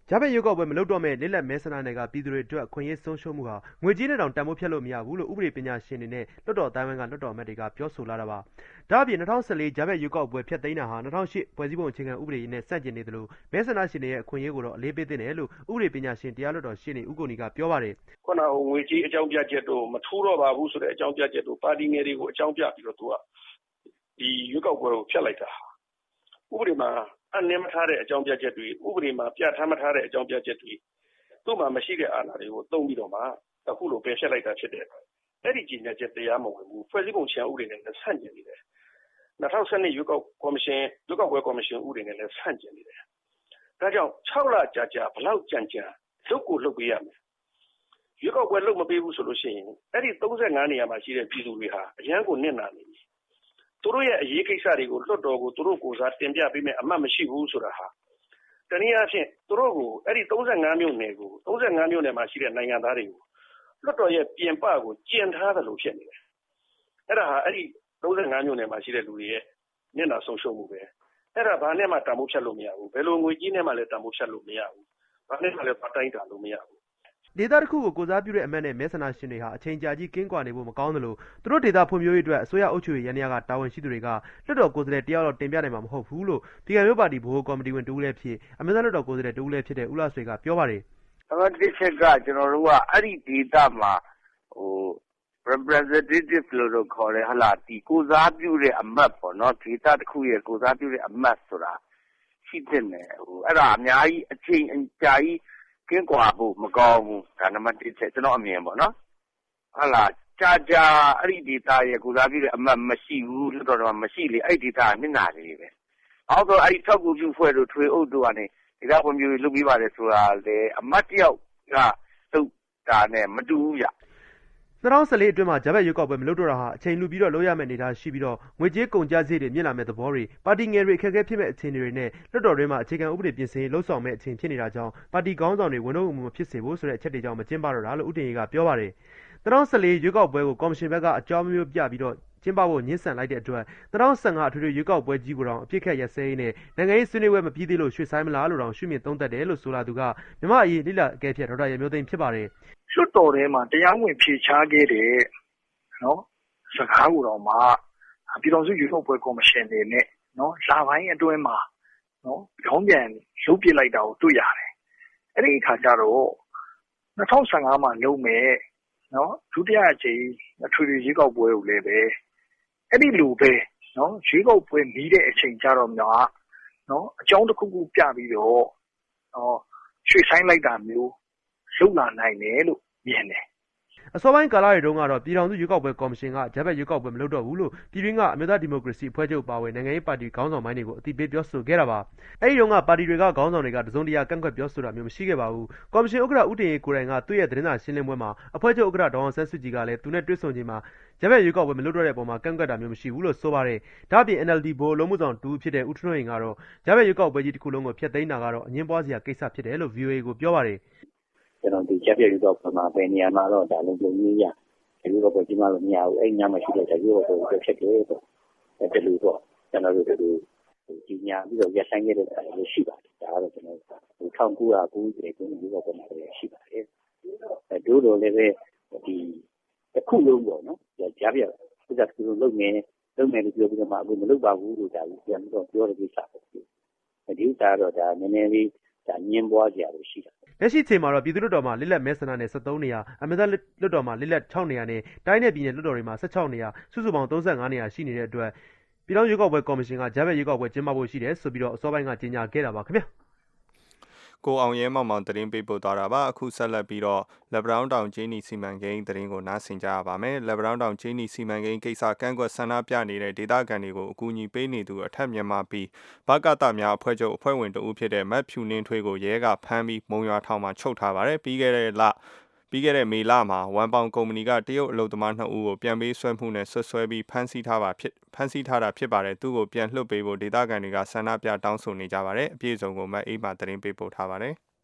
ဂျာဘက်ရွေးကောက်ပွဲမလုပ်တော့မဲ့လစ်လက်မဲဆန္ဒနယ်ကပြည်သူတွေအတွက်အခွင့်အရေးဆုံးရှုံးမှုဟာငွေကြေးနဲ့တောင်တန်ဖိုးဖြတ်လို့မရဘူးလို့ဥပဒေပညာရှင်တွေနဲ့လွှတ်တော်အတိုင်းအဝိုင်းကလွှတ်တော်အမတ်တွေကပြောဆိုလာတာပါ။ဒါ့အပြင်2014ဂျာဘက်ရွေးကောက်ပွဲဖျက်သိမ်းတာဟာ2008ဖွဲ့စည်းပုံအခြေခံဥပဒေနဲ့ဆန့်ကျင်နေတယ်လို့မဲဆန္ဒရှင်တွေရဲ့အခွင့်အရေးကိုတော့အလေးပေးသင့်တယ်လို့ဥပဒေပညာရှင်တရားလွှတ်တော်ရှင်းနေဦးကိုနီကပြောပါတယ်။ခုနကငွေကြေးအကြောင်းပြချက်တို့မထိုးတော့ပါဘူးဆိုတဲ့အကြောင်းပြချက်တို့ပါတီငယ်တွေကိုအကြောင်းပြပြီးတော့သူကဒီရွေးကောက်ပွဲကိုဖျက်လိုက်တာဥပဒေမှာအနှင်းမထားတဲ့အကြောင်းပြချက်တွေဥပဒေမှာပြဋ္ဌာန်းမထားတဲ့အကြောင်းပြချက်တွေသူ့မှာမရှိတဲ့အာဏာတွေကိုသုံးပြီးတော့မှအခုလိုပယ်ဖျက်လိုက်တာဖြစ်တဲ့အဲ့ဒီကြီးညာချက်တရားမဝင်ဘူးဖွဲ့စည်းပုံခြံဥပဒေနဲ့လည်းဆန့်ကျင်နေတယ်2012ရွေးကောက်ပွဲကော်မရှင်ဥပဒေနဲ့လည်းဆန့်ကျင်နေတယ်ဒါကြောင့်6လကြာဘလောက်ကြံလုတ်ကိုလုတ်ပေးရမယ်ရွေးကောက်ပွဲလုတ်မပေးဘူးဆိုလို့ရှိရင်အဲ့ဒီ35နေရာမှာရှိတဲ့ပြည်သူတွေဟာအရန်ကိုနစ်နာနေပြီသူတို့ရဲ့အရေးကိစ္စတွေကိုလွှတ်တော်ကိုသူတို့ကိုစားတင်ပြပေးမယ်အမှတ်မရှိဘူးဆိုတာဟာတနည်းအားဖြင့်သူတို့ကိုအဲ့ဒီ35မြို့နယ်မှာရှိတဲ့နိုင်ငံသားတွေကိုလွှတ်တော်ရဲ့ပြင်ပကိုကျင်ထားတယ်လို့ဖြစ်နေတယ်အဲ့ဒါဟာအဲ့ဒီ35မြို့နယ်မှာရှိတဲ့လူတွေရဲ့မျက်နှာဆုံးရှုံးမှုပဲအဲ့ဒါဘာနဲ့မှတန်ဖိုးဖြတ်လို့မရဘူးဘယ်လိုငွေကြီးနဲ့မှလည်းတန်ဖိုးဖြတ်လို့မရဘူးဘာနဲ့မှလည်းပတ်တိုင်းတာလို့မရဘူးဒေသတစ်ခုကိုကိုစားပြုတဲ့အမတ်နဲ့မဲဆန္ဒရှင်တွေဟာအချိန်ကြာကြီးကင်းကွာနေဖို့မကောင်းသလိုသူတို့ဒေသဖွံ့ဖြိုးရေးအတွက်အစိုးရအုပ်ချုပ်ရေးရန်ရာကတာဝန်ရှိသူတွေကလွှတ်တော်ကိုယ်စားလှယ်တယောက်တော့တင်ပြနိုင်မှာမဟုတ်ဘူးလို့ပြည်ခိုင်မျိုးပါတီဗဟိုကော်မတီဝင်တူဦးလည်းဖြစ်အမျိုးသားလွှတ်တော်ကိုယ်စားလှယ်တူဦးလည်းဖြစ်တဲ့ဦးလာဆွေကပြောပါတယ်။အမှန်တစ်ချက်ကကျွန်တော်တို့ကအဲ့ဒီဒေသမှာrepresentative လို့ခေါ်တယ်ဟလာဒီကိုစားပြုတဲ့အမတ်ပေါ့နော်ဒေသတစ်ခုရဲ့ကိုစားပြုတဲ့အမတ်ဆိုတာရှိတဲ့နယ်အဲ့ဒါအများကြီးအချိန်ကြာကြီးကင်းကွာဖို့မကောင်းဘူးဒါနံပါတ်1ချက်ကျွန်တော်အမြင်ပေါ့နော်ဟလာကြာအဲ့ဒီဒေသရဲ့ကိုစားပြုတဲ့အမတ်မရှိဘူးလွှတ်တော်မှာမရှိလေအဲ့ဒီဒေသကမျက်နှာလေးပဲအောက်တော့အဲ့ဒီထောက်ကူပြုဖွဲ့တို့ထွေအုပ်တို့ကနေဒေသဖွံ့ဖြိုးရေးလုပ်ပြီးပါတယ်ဆိုတာလေအမတ်တယောက်ကတုတ်တာနဲ့မတူဘူးရ 2014အတွင်းမှာဂျာဘက်ရွေးကောက်ပွဲမလုပ်တော့တာဟာအချိန်လူပြီးတော့လုပ်ရမယ့်အနေအထားရှိပြီးတော့ငွေကြေးကုန်ကျစရိတ်တွေမြင့်လာမဲ့သဘောတွေပါတီငယ်တွေအခက်အခဲဖြစ်မဲ့အခြေအနေတွေနဲ့လွှတ်တော်တွင်းမှာအခြေခံဥပဒေပြင်ဆင်ရေးလှုပ်ဆောင်မဲ့အချိန်ဖြစ်နေတာကြောင့်ပါတီခေါင်းဆောင်တွေဝန်ထုတ်မှုမဖြစ်စေဖို့ဆိုတဲ့အချက်တွေကြောင့်မကျင်းပတော့တာလို့ဦးတင်ရီကပြောပါတယ်2014ရွေးကောက်ပွဲကိုကော်မရှင်ဘက်ကအကြောင်းမျိုးပြပြီးတော့ကျင်းပဖို့ညှင်းဆန်လိုက်တဲ့အတွက်2015အထွေထွေရွေးကောက်ပွဲကြီးကိုတောင်အပြစ်ခတ်ရစဲရေးနဲ့နိုင်ငံရေးဆွေးနွေးပွဲမပြီးသေးလို့ရွှေ့ဆိုင်းမလားလို့တောင်ရှုမြင်သုံးသပ်တယ်လို့ဆိုလာသူကမြမအရေးလိလအကဲဖြတ်ဒေါက်တာရမျိုးသိန်းဖြစ်ပါတယ်လွှတ်တော်ထဲမှာတရားဝင်ဖြေချခဲ့တဲ့နော်စကားကိုတော့မှပြည်တော်စုရွေးကောက်ပွဲကော်မရှင်တွေနဲ့နော်လာပိုင်းအတွင်းမှာနော်ခေါင်းပြန်ရုပ်ပြလိုက်တာကိုတွေ့ရတယ်အဲ့ဒီအခါကျတော့2015မှာလုပ်မဲ့နော်ဒုတိယအကြိမ်အထွေထွေရွေးကောက်ပွဲကိုလည်းပဲအဲ့ဒီလိုပဲနော်ရွေးကောက်ပွဲပြီးတဲ့အချိန်ကျတော့များနော်အကြောင်းတစ်ခုခုပြပြီးတော့ရွှေ့ဆိုင်လိုက်တာမျိုးလုပ်လာနိုင်တယ်လို့မြင်တယ်အစောပိုင်းကာလတွေတုန်းကတော့ပြည်ထောင်စုရွေးကောက်ပွဲကော်မရှင်ကဂျာဘက်ရွေးကောက်ပွဲမလုပ်တော့ဘူးလို့ပြည်တွင်းကအမျိုးသားဒီမိုကရေစီအဖွဲ့ချုပ်ပါဝင်နိုင်ငံရေးပါတီခေါင်းဆောင်ပိုင်းတွေကိုအသိပေးပြောဆိုခဲ့တာပါအဲဒီတုန်းကပါတီတွေကခေါင်းဆောင်တွေကတစုံတရာကန့်ကွက်ပြောဆိုတာမျိုးမရှိခဲ့ပါဘူးကော်မရှင်ဥက္ကဋ္ဌဦးတင်ရီကိုယ်တိုင်ကသူ့ရဲ့သတင်းစာရှင်းလင်းပွဲမှာအဖွဲ့ချုပ်ဥက္ကဋ္ဌဒေါအောင်ဆန်းစုကြည်ကလည်းသူနဲ့တွေ့ဆုံချိန်မှာဂျာဘက်ရွေးကောက်ပွဲမလုပ်တော့တဲ့ပုံမှာကန့်ကွက်တာမျိုးမရှိဘူးလို့ဆိုပါတယ်ဒါ့အပြင် NLD ဘိုးလုံးမှုဆောင်တူဖြစ်တဲ့ဦးထွန်းရင်ကတော့ဂျာဘက်ရွေးကောက်ပွဲကြီးတစ်ခုလုံးကိုဖျက်သိမ်းတာကတော့အငင်းပွားစရာကိစ္စဖြစ်တယ်လို့ VOA ကိုပြောပါတယ်ကျွန်တော်ဒီဂျာဘက်ရွေးကောက်ပွဲမှာဘယ်နေရာမှာတော့ဒါလုံးလုံးကြီးရဒီလိုပဲဒီမှာလို့မရဘူးအဲ့ညမှာရှိတဲ့ဒီလိုပဲဖြစ်တယ်ပေါ့အဲ့လိုပေါ့ကျွန်တော်တို့ဒီညာပြီးတော့ရက်ဆိုင်ခဲ့တဲ့လို့ရှိပါတယ်ဒါကတော့ကျွန်တော်1990ခုနှစ်ဒီတော့ပုံမှန်ရှိပါတယ်အဲ့တို့လိုလည်းပဲဒီတစ်ခုလုံးပေါ့နော်ကြားပြဥစ္စာတစ်ခုလုံးလုပ်မယ်လို့ပြောပြီးတော့မှအခုမလုပ်ပါဘူးလို့ဒါပြန်ပြီးတော့ပြောတဲ့ကိစ္စပေါ့ဒီဥစ္စာတော့ဒါနည်းနည်းလေးဒါညင်းပွားကြရလို့ရှိတာလက်ရှိချိန်မှာတော့ပြည်သူ့လွှတ်တော်မှာလစ်လက်မဲဆန္ဒနယ်73နေရာအမျိုးသားလွှတ်တော်မှာလစ်လက်6နေရာနဲ့တိုင်းနယ်ပြည်နယ်လွှတ်တော်တွေမှာ16နေရာစုစုပေါင်း35နေရာရှိနေတဲ့အတွက်ပြည်ထောင်စုရွေးကောက်ပွဲကော်မရှင်ကဂျာဘက်ရွေးကောက်ပွဲကျင်းပဖို့ရှိတယ်ဆိုပြီးတော့အစောပိုင်းကကြေညာခဲ့တာပါခင်ဗျာကိုအောင်ရဲမောင်မောင်သတင်းပေးပို့သွားတာပါအခုဆက်လက်ပြီးတော့လက်ဗရောင်းတောင်ကျင်းနီစီမံကိန်းသတင်းကိုနားဆင်ကြရပါမယ်လက်ဗရောင်းတောင်ကျင်းနီစီမံကိန်းကိစ္စကန့်ကွက်ဆန္ဒပြနေတဲ့ဒေသခံတွေကိုအကူအညီပေးနေသူအထက်မြန်မာပြည်ဘကတများအဖွဲ့ချုပ်အဖွဲ့ဝင်တဦးဖြစ်တဲ့မတ်ဖြူနှင်းထွေးကိုရဲကဖမ်းပြီးမုံရွာထောင်မှာချုပ်ထားပါတယ်ပြီးခဲ့တဲ့မေလမှာဝမ်ပေါင်ကုမ္ပဏီကတရုတ်အလုပ်သမား2ဦးကိုပြန်ပေးဆွဲမှုနဲ့ဆွဲပြီးဖမ်းဆီးထားတာဖြစ်ပါတယ်သူ့ကိုပြန်လွှတ်ပေးဖို့ဒေသခံတွေကဆန္ဒပြတောင်းဆိုနေကြပါတယ်အပြည့်အစုံကိုမအေးမှသတင်းပေးပို့ထားပါတယ်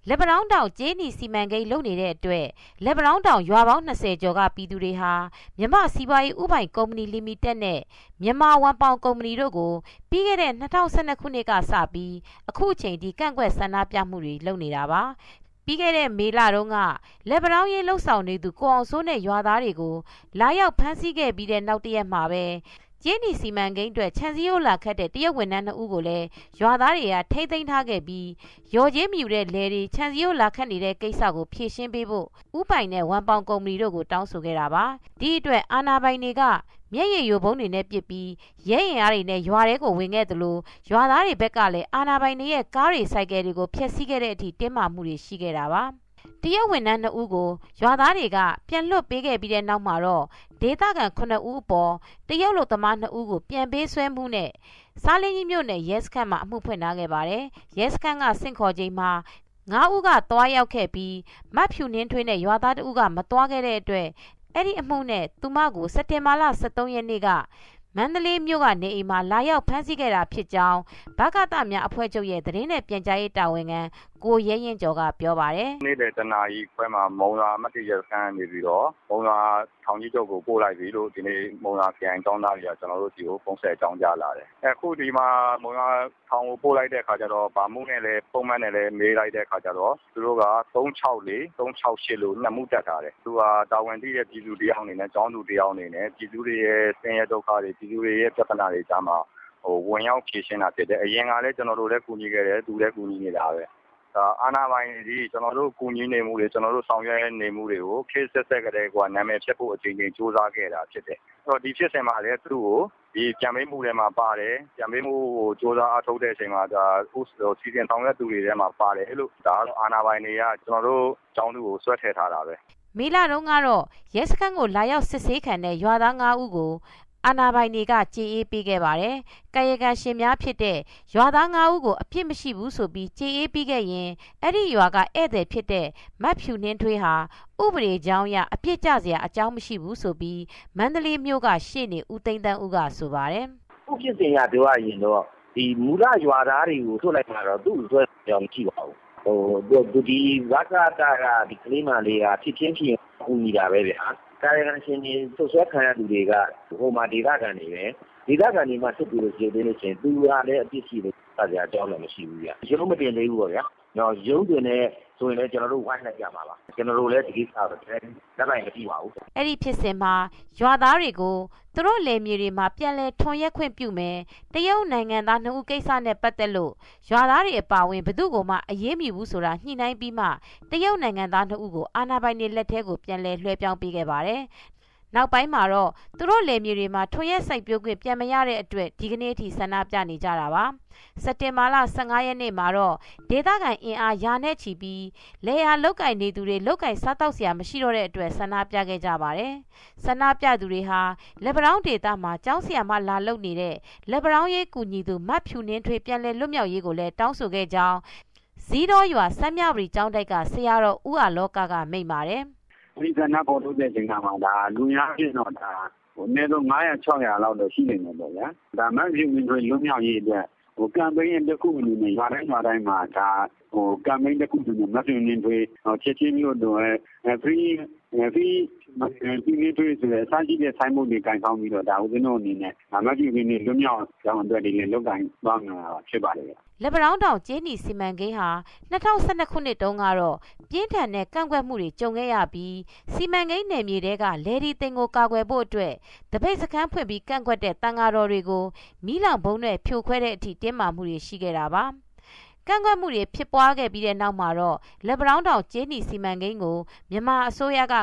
လက်ပံတောင်းတောင်ကျေးနီစီမံကိန်းလုပ်နေတဲ့အတွက်လက်ပံတောင်းတောင်ရွာပေါင်း20ကျော်ကပြည်သူတွေဟာမြန်မာစီးပွားရေးဥပိုင်ကုမ္ပဏီလီမီတက်နဲ့မြန်မာဝန်ပေါင်ကုမ္ပဏီတို့ကိုပြီးခဲ့တဲ့2012ခုနှစ်ကစပြီးအခုအချိန်ထိကန့်ကွက်ဆန္ဒပြမှုတွေလုပ်နေတာပါပြီးခဲ့တဲ့မေလတုန်းကလက်ပံတောင်းရေးလှုပ်ဆောင်နေသူကိုအောင်စိုးနဲ့ရွာသားတွေကိုလာရောက်ဖမ်းဆီးခဲ့ပြီးတဲ့နောက်တရက်မှာပဲကျေးနီစီမံကိန်းအတွက်ခြံစည်းရိုးလာခတ်တဲ့တရုတ်ဝန်ထမ်း2ဦးကိုလည်းရွာသားတွေကထိမ့်သိမ်းထားခဲ့ပြီးရော်ကျေးမြူတဲ့လယ်တွေခြံစည်းရိုးလာခတ်နေတဲ့ကိစ္စကိုဖြေရှင်းပေးဖို့ဥပိုင်နဲ့ဝန်ပေါင်ကုမ္ပဏီတို့ကိုတောင်းဆိုခဲ့တာပါဒီအတွက်အာဏာပိုင်တွေကမျက်ရည်ယိုဘုံတွေနဲ့ပစ်ပြီးရဲရင်အားတွေနဲ့ရွာတွေကိုဝင်ခဲ့သလိုရွာသားတွေဘက်ကလည်းအာဏာပိုင်တွေရဲ့ကားတွေစိုက်ကယ်တွေကိုဖျက်ဆီးခဲ့တဲ့အထိတင်းမာမှုတွေရှိခဲ့တာပါတရုတ်ဝန်ထမ်း2ဦးကိုရွာသားတွေကပြန်လွတ်ပေးခဲ့ပြီးတဲ့နောက်မှာတော့ဒေသခံ9ဦးအပေါ်တရုတ်လူသမား2ဦးကိုပြန်ပေးဆွဲမှုနဲ့စားလင်းကြီးမြို့နယ်ရဲစခန်းမှာအမှုဖွင့်ထားခဲ့ပါတယ်ရဲစခန်းကဆင့်ခေါ်ချိန်မှာ9ဦးကသွားရောက်ခဲ့ပြီးမတ်ဖြူနှင်းထွေးနဲ့ရွာသား2ဦးကမသွားခဲ့တဲ့အတွက်အဲ့ဒီအမှုနဲ့သူမကိုစက်တင်ဘာလ23ရက်နေ့ကမန္တလေးမြို့ကနေအိမ်မှာလာရောက်ဖမ်းဆီးခဲ့တာဖြစ်ကြောင်းဗကသများအဖွဲ့ချုပ်ရဲ့သတင်းနဲ့ပြန်ကြားရေးတာဝန်ခံကိုရဲရင်ကျော်ကပြောပါတယ်။နေ့လယ်တနာရီခွဲမှာမုံရွာမတ်တီရစခန်းနေပြီးတော့မုံရွာထောင်ကြီးချုပ်ကိုပို့လိုက်ပြီလို့ဒီနေ့မုံရွာခရိုင်တောင်းသားတွေကကျွန်တော်တို့ဒီကိုပုံစံအကြောင်းကြားလာတယ်။အခုဒီမှာမုံရွာထောင်ကိုပို့လိုက်တဲ့အခါကျတော့ဗာမှုနဲ့လည်းပုံမှန်နဲ့လည်းမေးလိုက်တဲ့အခါကျတော့သူတို့က364 368လို့နှစ်မှုတက်ထားတယ်။သူကတာဝန်သိတဲ့ပြည်သူတယောက်အနေနဲ့ကျောင်းသူတယောက်အနေနဲ့ပြည်သူတွေရဲ့ဆင်းရဲဒုက္ခတွေပြည်သူတွေရဲ့ပြဿနာတွေကြားမှာဝင်ရောက်ဖြေရှင်းတာဖြစ်တယ်။အရင်ကလည်းကျွန်တော်တို့လည်းကူညီခဲ့တယ်သူလည်းကူညီနေတာပဲ။အာဏာပိုင်တွေကျွန်တော်တို့ကူညီနေမှုတွေကျွန်တော်တို့ဆောင်ရွက်နေမှုတွေကိုခေတ်ဆက်ဆက်ကလေးကနာမည်ဖြတ်ဖို့အချိန်ချင်းစူးစမ်းခဲ့တာဖြစ်တယ်။အဲ့တော့ဒီဖြစ်စဉ်မှာလည်းသူ့ကိုဒီပြန်ပေးမှုတွေမှာပါတယ်ပြန်ပေးမှုကိုစူးစမ်းအားထုတ်တဲ့အချိန်မှာဒါစီစဉ်ဆောင်ရွက်သူတွေထဲမှာပါတယ်လို့ဒါကတော့အာဏာပိုင်တွေကကျွန်တော်တို့ကျောင်းသူကိုဆွဲထည့်ထားတာပဲ။မေလတုန်းကတော့ရဲစခန်းကိုလာရောက်စစ်ဆေးခံတဲ့ရွာသား9ဦးကိုအာဏာပိုင်တွေကကြေးအေးပေးခဲ့ပါတယ်။ကာယကံရှင်များဖြစ်တဲ့ရွာသား9ဦးကိုအပြစ်မရှိဘူးဆိုပြီးကြေးအေးပေးခဲ့ရင်အဲ့ဒီရွာကဧည့်သည်ဖြစ်တဲ့မတ်ဖြူနှင်းထွေးဟာဥပဒေကြောင်းအရအပြစ်ကျစရာအကြောင်းမရှိဘူးဆိုပြီးမန္တလေးမြို့ကရှေ့နေဦးသိန်းတန်းဦးကဆိုပါတယ်။ဥပဒေရပြောရရင်တော့ဒီမူလရွာသားတွေကိုထုတ်လိုက်မှာတော့သူ့ဆွဲကြောင်းကြည့်ပါဦး။ဒီဝါကတာကဒီကလေးမလေးကဖြစ်ချင်းဖြစ်ကူညီတာပဲဗျာ။ကာယကံရှင်တွေဆွဲခံရသူတွေကဟိုမှာဒေသခံတွေပဲဒေသခံတွေမှာစစ်ပြီးလို့ရှိသေးလို့ရှိရင်သူကလည်းအပြစ်ရှိလို့ဆက်ကြအကြောင်းလည်းမရှိဘူးဗျ။ရုံးမတင်သေးဘူးပေါ့ဗျာ။တော့ရုံးတင်နေဆိုရင်လည်းကျွန်တော်တို့ဝိုင်းလိုက်ကြမှာပါ။ကျွန်တော်တို့လည်းဒီကိစ္စတော့လက်ပိုင်မကြည့်ပါဘူး။အဲ့ဒီဖြစ်စဉ်မှာရွာသားတွေကိုသူတို့လယ်မြေတွေမှာပြန်လည်ထွန်ရက်ခွင့်ပြုမယ်။တရုတ်နိုင်ငံသား2ဦးကိစ္စနဲ့ပတ်သက်လို့ရွာသားတွေအပါအဝင်ဘယ်သူ့ကိုမှအရေးမယူဘူးဆိုတာညှိနှိုင်းပြီးမှတရုတ်နိုင်ငံသား2ဦးကိုအာဏာပိုင်တွေလက်ထဲကိုပြန်လည်လွှဲပြောင်းပေးခဲ့ပါတယ်။နောက်ပိုင်းမှာတော့သူတို့လယ်မြေတွေမှာထွန်ရက်စိုက်ပျိုးခွင့်ပြန်မရတဲ့အတွက်ဒီကနေ့အထိဆန္ဒပြနေကြတာပါစက်တင်ဘာလ15ရက်နေ့မှာတော့ဒေသခံအင်အားရာနဲ့ချီပြီးလယ်ယာလုတ်ကင်နေသူတွေလုတ်ကင်စားတောက်စရာမရှိတော့တဲ့အတွက်ဆန္ဒပြခဲ့ကြပါတယ်ဆန္ဒပြသူတွေဟာလက်ပံတောင်းဒေသမှာကျောင်းဆရာမလာလုတ်နေတဲ့လက်ပံတောင်းရေးကူညီသူမတ်ဖြူနှင်းထွေးပြန်လည်လွတ်မြောက်ရေးကိုလည်းတောင်းဆိုခဲ့ကြောင်းဇီးတော်ရွာစမ်းမြပရီကျောင်းတိုက်ကဆရာတော်ဦးအာလောကကမိန့်ပါတယ်ဒီကနေ့ပေါ်ထုတ်တဲ့ချိန်မှာဒါလူများပြည့်တော့ဒါအနည်းဆုံး900 600လောက်တော့ရှိနေတယ်ပေါ့ဗျာဒါမှပြုဝင်လွတ်မြောက်ရေးအတွက်ကမ်ပိန်းတစ်ခုအနေနဲ့ရွာတိုင်းမှာဒါကမ်ပိန်းတစ်ခုအနေနဲ့မပြုံနေတွေချက်ချင်းမျိုးတော့free ဒီနေ့တွေ့ဆိုတဲ့အစားကြီးတဲ့ဆိုင်မုတ်တွေကင်ဆောင်ပြီးတော့ဒါဦးဇင်းတို့အနေနဲ့မပြုံနေလွတ်မြောက်ကြောင်းအတွက်ဒီနေ့လောက်ကိုင်သွားမှာဖြစ်ပါတယ်လက်ပံတောင်းတောင်ကျေးနီစီမံကိန်းဟာ2012ခုနှစ်တုန်းကတော့ပြင်းထန်တဲ့ကန့်ကွက်မှုတွေကြုံခဲ့ရပြီးစီမံကိန်းနယ်မြေတွေကလယ်ဒီတင်ကိုကာကွယ်ဖို့အတွက်တပိတ်စခန်းဖွင့်ပြီးကန့်ကွက်တဲ့တန်ဃာတော်တွေကိုမီးလောင်ဘုံနဲ့ဖြိုခွဲတဲ့အထိတင်းမာမှုတွေရှိခဲ့တာပါကန့်ကွက်မှုတွေဖြစ်ပွားခဲ့ပြီးတဲ့နောက်မှာတော့လက်ပံတောင်းတောင်ကျေးနီစီမံကိန်းကိုမြန်မာအစိုးရက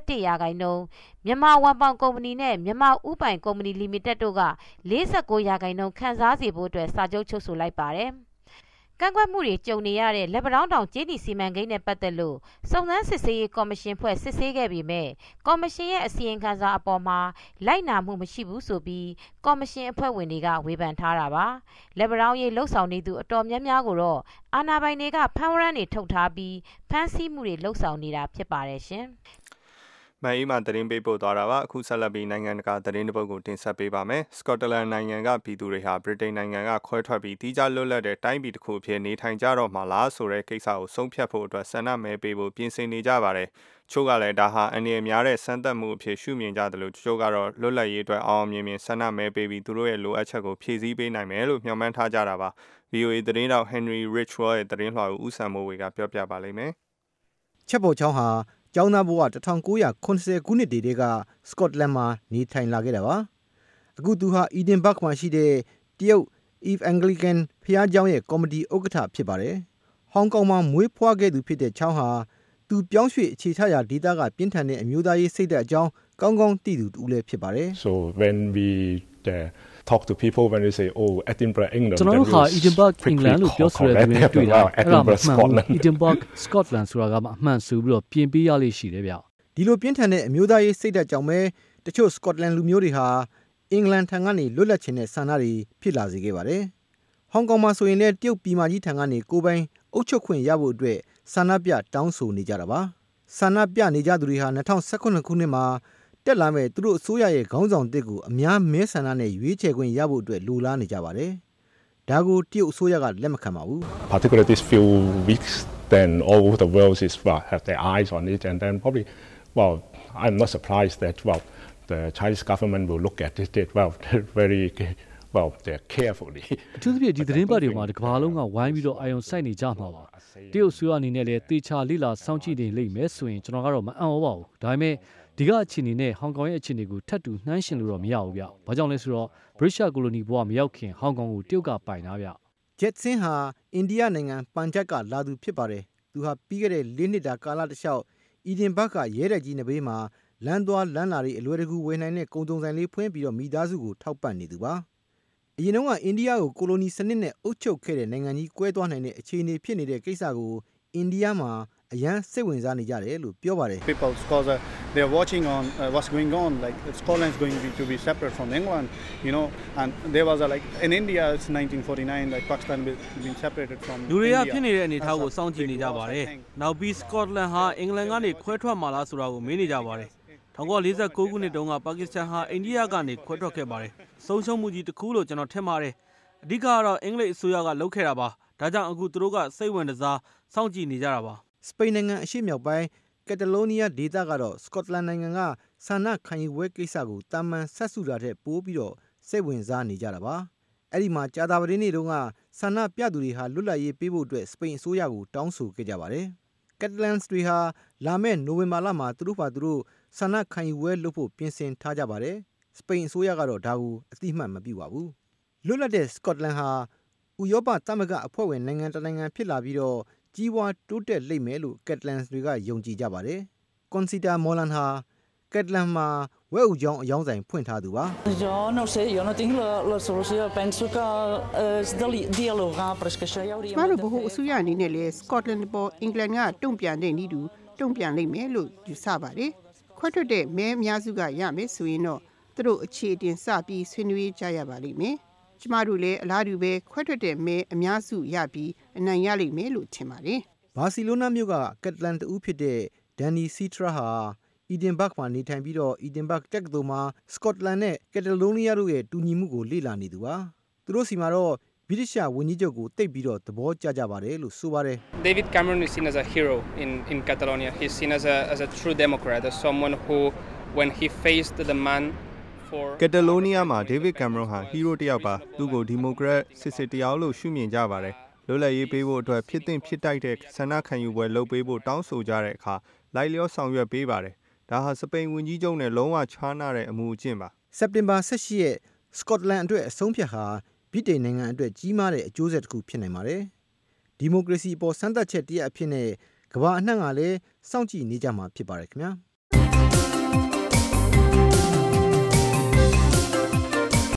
51%မြန်မာဝန်ပေါင်ကုမ္ပဏီနဲ့မြန်မာဥပိုင်ကုမ္ပဏီလီမီတက်တို့က49%ခန်းစားစေဖို့အတွက်စာချုပ်ချုပ်ဆိုလိုက်ပါတယ်ကန့်ကွက်မှုတွေကြုံနေရတဲ့လက်ပံတောင်းတောင်ကျေးနီစီမံကိန်းနဲ့ပတ်သက်လို့စုံစမ်းစစ်ဆေးရေးကော်မရှင်ဖွဲ့စစ်ဆေးခဲ့ပေမဲ့ကော်မရှင်ရဲ့အစီရင်ခံစာအပေါ်မှာလိုက်နာမှုမရှိဘူးဆိုပြီးကော်မရှင်အဖွဲ့ဝင်တွေကဝေဖန်ထားတာပါလက်ပံတောင်းရေးလှုပ်ဆောင်နေသူအတော်များများကိုတော့အာဏာပိုင်တွေကဖမ်းဝရမ်းတွေထုတ်ထားပြီးဖမ်းဆီးမှုတွေလှုပ်ဆောင်နေတာဖြစ်ပါတယ်ရှင်မအေးမှသတင်းပေးပို့သွားတာပါအခုဆက်လက်ပြီးနိုင်ငံတကာသတင်းတစ်ပုဒ်ကိုတင်ဆက်ပေးပါမယ်စကော့တလန်နိုင်ငံကပြည်သူတွေဟာဗြိတိန်နိုင်ငံကခွဲထွက်ပြီးတီးခြားလွတ်လပ်တဲ့တိုင်းပြည်တစ်ခုအဖြစ်နေထိုင်ကြတော့မှလားဆိုတဲ့ကိစ္စကိုဆုံးဖြတ်ဖို့အတွက်ဆန္ဒမဲပေးဖို့ပြင်ဆင်နေကြပါတယ်ချို့ကလည်းဒါဟာအနေအများတဲ့စမ်းသပ်မှုအဖြစ်ရှုမြင်ကြတယ်လို့ချို့ကတော့လွတ်လပ်ရေးအတွက်အောင်မြင်မြင်ဆန္ဒမဲပေးပြီးသူတို့ရဲ့လိုအပ်ချက်ကိုဖြည့်ဆည်းပေးနိုင်မယ်လို့မျှော်မှန်းထားကြတာပါ VOA သတင်းတောက် Henry Richwell ရဲ့သတင်းလွှာကိုဦးစံမိုးဝေကပြောပြပါလိမ့်မယ်ချက်ပေါ်ချောင်းဟာကျောင်းသားဘဝ1980ခုနှစ်တည်းကစကော့တလန်မှာနေထိုင်လာခဲ့တာပါအခုသူဟာ Edinburgh မှာရှိတဲ့တရုတ် Eve Anglican ဖျားကျောင်းရဲ့ကော်မတီဥက္ကဋ္ဌဖြစ်ပါတယ်ဟောင်ကောင်မှာမွေးဖွားခဲ့သူဖြစ်တဲ့ချောင်းဟာသူပြောင်းရွှေ့အခြေချရာဒေသကပြင်းထန်တဲ့အမျိုးသားရေးစိတ်ဓာတ်အကြောင်းကောင်းကောင်းသိသူတူလည်းဖြစ်ပါတယ် So when we talk to people when they say oh Edinburgh England ကျွန်တော်တို့ဟာ Edinburgh England လို့ပြောဆိုတဲ့သူတွေတွေ့တာအဲ့ဒါမှန်ဘူး Edinburgh Scotland ဆိုတာကမှအမှန်ဆိုပြီးတော့ပြင်ပေးရလိမ့်ရှိတယ်ဗျဒီလိုပြင်းထန်တဲ့အမျိုးသားရေးစိတ်ဓာတ်ကြောင့်ပဲတချို့ Scotland လူမျိုးတွေဟာအင်္ဂလန်ထံကနေလွတ်လပ်ခြင်းနဲ့ဆန္ဒတွေဖြစ်လာစေခဲ့ပါတယ်ဟောင်ကောင်မှာဆိုရင်လည်းတရုတ်ပြည်မကြီးထံကနေကိုယ်ပိုင်အုပ်ချုပ်ခွင့်ရဖို့အတွက်ဆန္ဒပြတောင်းဆိုနေကြတာပါဆန္ဒပြနေကြသူတွေဟာ2019ခုနှစ်မှာတက်လာမဲ့သူတို့အစိုးရရဲ့ခေါင်းဆောင်တစ်ကိုအများမဲဆန္ဒနဲ့ရွေးချယ်ခွင့်ရဖို့အတွက်လိုလားနေကြပါတယ်ဒါကိုတရုတ်အစိုးရကလက်မခံပါဘူး particularly this few weeks then all the world is have their eyes on it and then probably well I'm not surprised that the Chinese government will look at it very they're carefully အထူးသဖြင့်ဒီသတင်းပတ်တွေမှာတစ်ကမ္ဘာလုံးကဝိုင်းပြီးတော့အာရုံစိုက်နေကြမှာပါတရုတ်အစိုးရအနေနဲ့လည်းတေချာလိလာစောင့်ကြည့်နေလိမ့်မယ်ဆိုရင်ကျွန်တော်ကတော့မအံ့ဩပါဘူးဒါပေမဲ့ဒီကအခြေအနေနဲ့ဟောင်ကောင်ရဲ့အခြေအနေကိုထပ်တူနှိုင်းယှဉ်လို့တော့မရဘူးဗျ။ဘာကြောင့်လဲဆိုတော့ British Colony ဘဝမရောက်ခင်ဟောင်ကောင်ကိုတရုတ်ကပိုင်တာဗျ။ Jet Singh ဟာအိန္ဒိယနိုင်ငံပန်ဂျပ်ကလာသူဖြစ်ပါတယ်။သူဟာပြီးခဲ့တဲ့4နှစ်တာကာလတစ်လျှောက် Edinburgh ကရဲတပ်ကြီးနဘေးမှာလမ်းသွားလမ်းလာတွေအလွယ်တကူဝယ်နိုင်တဲ့ကုန်စုံဆိုင်လေးဖွင့်ပြီးတော့မိသားစုကိုထောက်ပံ့နေသူပါ။အရင်တော့ကအိန္ဒိယကိုကိုလိုနီစနစ်နဲ့အုပ်ချုပ်ခဲ့တဲ့နိုင်ငံကြီးကွဲသွားနိုင်တဲ့အခြေအနေဖြစ်နေတဲ့ကိစ္စကိုအိန္ဒိယမှာအရန်စိတ်ဝင်စားနေကြတယ်လို့ပြောပါတယ် People because they are watching on what's going on like Scotland is going to be separate from England you know and there was like in India it's 1949 like Pakistan been separated from လူတွေကဖြစ်နေတဲ့အနေအထားကိုစောင့်ကြည့်နေကြပါတယ်နောက်ပြီး Scotland ဟာအင်္ဂလန်ကနေခွဲထွက်မှာလားဆိုတာကိုမေးနေကြပါတယ်1949ခုနှစ်တုန်းကပါကစ္စတန်ဟာအိန္ဒိယကနေခွဲထွက်ခဲ့ပါတယ်ဆုံးရှုံးမှုကြီးတစ်ခုလို့ကျွန်တော်ထင်ပါတယ်အဓိကကတော့အင်္ဂလိပ်အစိုးရကလုပ်ခဲ့တာပါဒါကြောင့်အခုသူတို့ကစိတ်ဝင်စားစောင့်ကြည့်နေကြတာပါစပိန်နိုင်ငံအရှေ့မြောက်ပိုင်းကက်တလိုနီးယားဒေသကတော့စကော့တလန်နိုင်ငံကဆန္ဒခံယူပွဲကိစ္စကိုတာမန်ဆက်စုတာတဲ့ပိုးပြီးတော့စိတ်ဝင်စားနေကြတာပါအဲ့ဒီမှာကြာသပတေးနေ့တုန်းကဆန္ဒပြသူတွေဟာလွတ်လပ်ရေးပေးဖို့အတွက်စပိန်အစိုးရကိုတောင်းဆိုခဲ့ကြပါတယ်ကက်တလန်တွေဟာလာမယ့်နိုဝင်ဘာလမှာသူတို့ဆန္ဒခံယူပွဲလုပ်ဖို့ပြင်ဆင်ထားကြပါတယ်စပိန်အစိုးရကတော့ဒါကိုအတိအမှတ်မပြုပါဘူးလွတ်လပ်တဲ့စကော့တလန်ဟာဥရောပသမဂ္ဂအဖွဲ့ဝင်နိုင်ငံတစ်နိုင်ငံဖြစ်လာပြီးတော့ကြီးပွားတိုးတက်လိမ့်မယ်လို့ကက်တလန်တွေကယုံကြည်ကြပါတယ်။ကွန်စီတာမော်လန်ဟာကက်တလန်မှာဝဲဥကြောင်းအယောင်းဆိုင်ဖွင့်ထားသူပါ။ Jo no sé, yo no tengo la solución, penso que es dialogar, pero es que això ja hauríem ကျမတို့ဘဟုအစိုးရအနေနဲ့လည်းစကော့တလန်ပေါ်အင်္ဂလန်ကတုံ့ပြန်တဲ့နည်းတူတုံ့ပြန်လိမ့်မယ်လို့ယူဆပါတယ်။ခွဲထွက်တဲ့မဲအများစုကရမယ်ဆိုရင်တော့သူတို့အခြေအတင်စပြီးဆွေးနွေးကြရပါလိမ့်မယ်။ကျမတို့လည်းအလားတူပဲခွဲထွက်တဲ့မဲအများစုရပြီးအနိုင်ရလိမ့်မယ်လို့ထင်ပါတယ်။ဘာစီလိုနာမြို့ကကက်တလန်တူဖြစ်တဲ့ဒန်နီစီထရာဟာEdinburgh မှာနေထိုင်ပြီးတော့ Edinburgh တက္ကသိုလ်မှာ Scotland နဲ့ Catalonia တို့ရဲ့တူညီမှုကိုလေ့လာနေသူပါသူတို့စီမှာတော့ဗြိတိရှဝန်ကြီးချုပ်ကိုတိတ်ပြီးတော့သဘောကျကြပါတယ်လို့ဆိုပါတယ် David Cameron is seen as a hero in Catalonia he's seen as a true democrat as someone who when he faced the demand for Catalonia မှာ David Cameron ဟာဟီးရိုးတစ်ယောက်ပါသူ့ကိုဒီမိုကရက်စစ်တယောက်လို့ရှုမြင်ကြပါတယ်လွတ်လပ်ရေးပေးဖို့အတွက်ဖြစ်တင်ဖြစ်တိုက်တဲ့ဆန္ဒခံယူပွဲလုပ်ပေးဖို့တောင်းဆိုကြတဲ့အခါလိုက်လျောဆောင်ရွက်ပေးပါတယ်ဒါဟာစပိန်ဝန်ကြီးချုပ်နဲ့လုံးဝခြားနာတဲ့အမှုအကျင့်ပါစက်တင်ဘာ18ရက်စကော့တလန်အတွက်အဆုံးဖြတ်ဟာဗြိတိန်နိုင်ငံအတွက်ကြီးမားတဲ့အကျိုးဆက်တစ်ခုဖြစ်နိုင်ပါတယ်ဒီမိုကရေစီအပေါ်စံသတ်ချက်တရအဖြစ်နဲ့ကမ္ဘာအနှံ့ကလည်းစောင့်ကြည့်နေကြမှာဖြစ်ပါတယ်ခင်ဗျာ